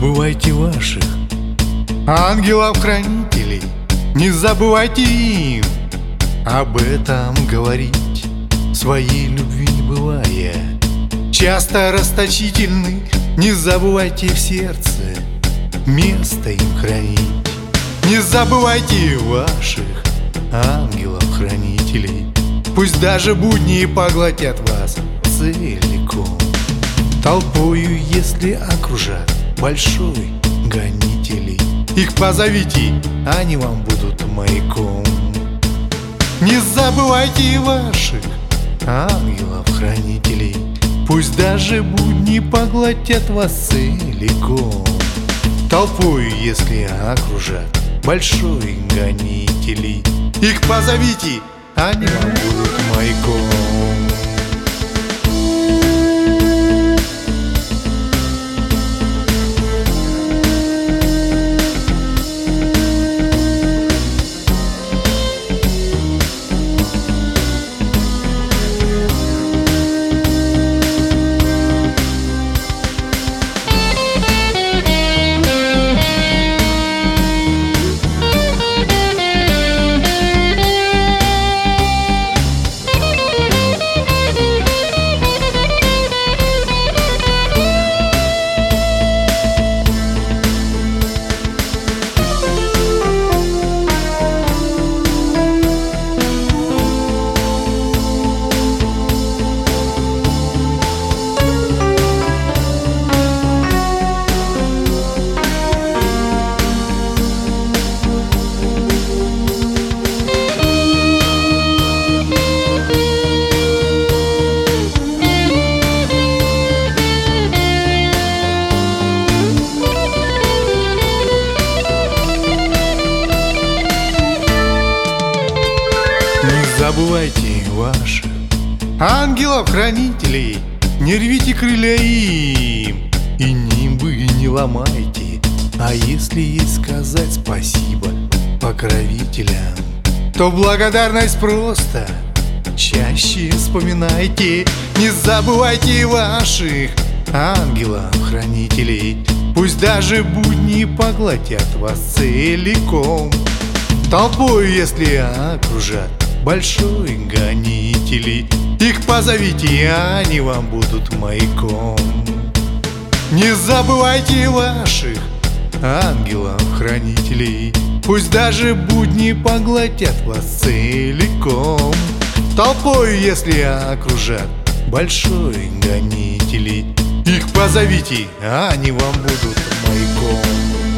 забывайте ваших ангелов-хранителей, не забывайте им об этом говорить, своей любви не бывая часто расточительны. Не забывайте в сердце место им хранить. Не забывайте ваших ангелов-хранителей, пусть даже будни поглотят вас целиком. Толпою, если окружат большой гонителей, их позовите, они вам будут маяком. Не забывайте ваших ангелов-хранителей, пусть даже будни поглотят вас целиком. Толпою, если окружат большой гонителей, их позовите, они вам будут маяком. Не забывайте ваших ангелов-хранителей, не рвите крылья им и нимбы не ломайте. А если есть сказать спасибо покровителям, то благодарность просто чаще вспоминайте. Не забывайте ваших ангелов-хранителей, пусть даже будни поглотят вас целиком. Толпой, если окружат большой гонителей, их позовите, они вам будут маяком. Не забывайте ваших ангелов-хранителей, пусть даже будни поглотят вас целиком. Толпой, если окружат большой гонителей, их позовите, они вам будут маяком.